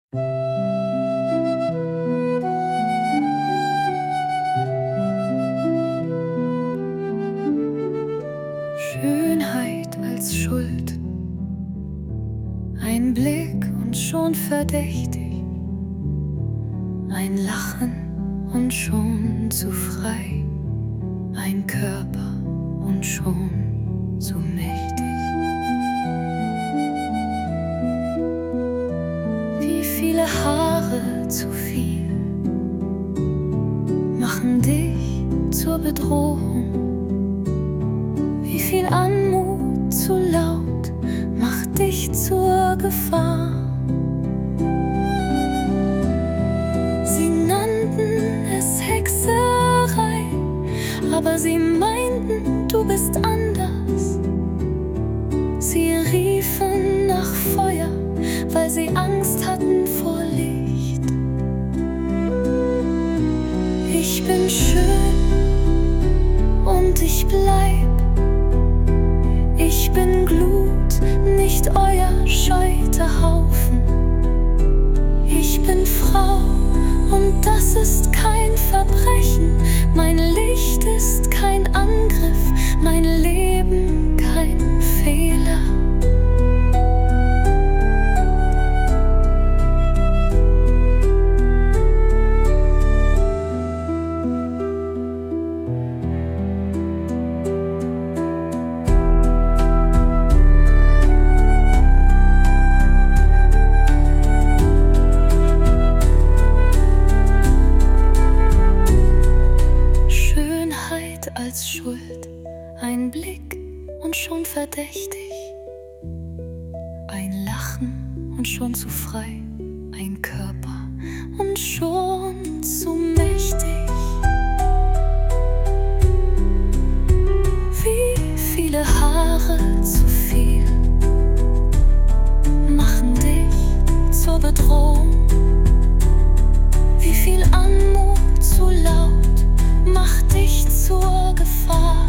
Schönheit als Schuld, ein Blick und schon verdächtig, ein Lachen und schon zu frei, ein Körper und schon zu mächtig. Wie viele Haare zu viel machen dich zur Bedrohung. Wie viel Anmut zu laut macht dich zur Gefahr. Sie nannten es Hexerei, aber sie meinten, du bist anders. Sie riefen nach Feuer, weil sie Angst hatten vor Licht. Ich bin schön und ich bleib. Ich bin Glut, nicht euer Scheiterhaufen. Ich bin Frau und das ist kein Verbrechen. Mein Licht ist kein Angriff, mein Leben kein Fehler. Als Schuld, ein Blick und schon verdächtig, ein Lachen und schon zu frei, ein Körper und schon zu mächtig. Wie viele Haare zu viel machen dich zur Bedrohung. Wie viel Anmut zu laut macht dich zur Gefahr.